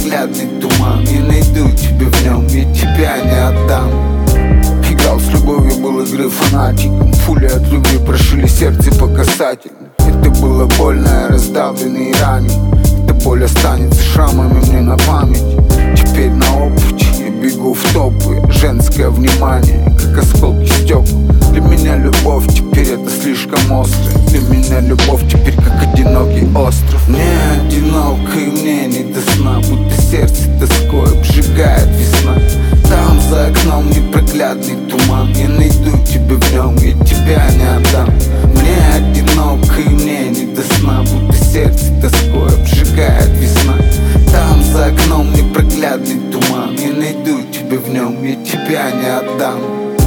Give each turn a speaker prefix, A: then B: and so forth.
A: непроглядный туман. Я найду тебя в нем, я тебя не отдам. Играл с любовью, был игры фанатиком. Пули от любви прошили сердце по касательной. Это было больно, я раздавленный и ранен. Эта боль останется шрамами мне на память. Теперь на обуч я бегу в топы. Женское внимание, как осколки стекол. Для меня любовь теперь это слишком остро. Для меня любовь теперь как одинокий остров. Мне одиноко и мне не до сна, будто сердце тоской обжигает весна. Там за окном непроглядный туман. Я найду тебя в нем, я тебя не отдам. Мне одиноко и мне не до сна, будто сердце тоской обжигает весна. Там за окном непроглядный туман. Я найду тебя в нем, я тебя не отдам.